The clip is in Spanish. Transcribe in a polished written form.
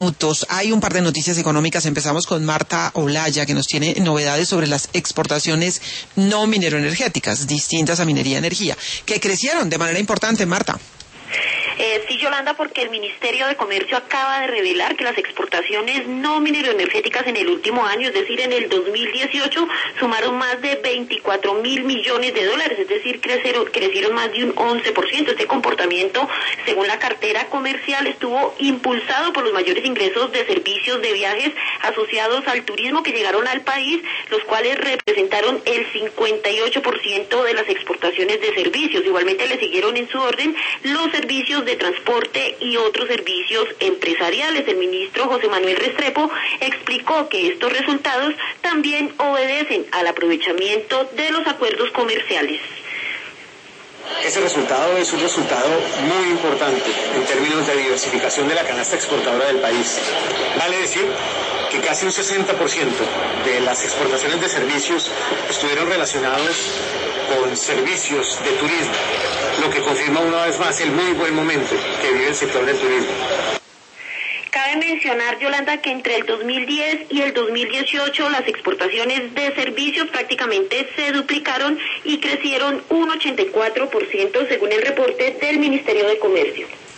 minutos. Hay un par de noticias económicas. Empezamos con Marta Olaya, que nos tiene novedades sobre las exportaciones no mineroenergéticas, distintas a minería y energía, que crecieron de manera importante, Marta. Sí, Yolanda, porque el Ministerio de Comercio acaba de revelar que las exportaciones no mineroenergéticas en el último año, es decir, en el 2018, sumaron más de 24.000 millones de dólares, es decir, crecieron más de un 11%. Este comportamiento, según la cartera comercial, estuvo impulsado por los mayores ingresos de servicios de viajes asociados al turismo que llegaron al país, los cuales representaron el 58% de las exportaciones de servicios. Igualmente le siguieron en su orden los servicios de transporte y otros servicios empresariales. El ministro José Manuel Restrepo explicó que estos resultados también obedecen al aprovechamiento de los acuerdos comerciales. Ese resultado es un resultado muy importante en términos de diversificación de la canasta exportadora del país. Vale decir que casi un 60% de las exportaciones de servicios estuvieron relacionados con servicios de turismo, lo que confirma una vez más el muy buen momento que vive el sector del turismo. Cabe mencionar, Yolanda, que entre el 2010 y el 2018 las exportaciones de servicios prácticamente se duplicaron y crecieron un 84% según el reporte del Ministerio de Comercio.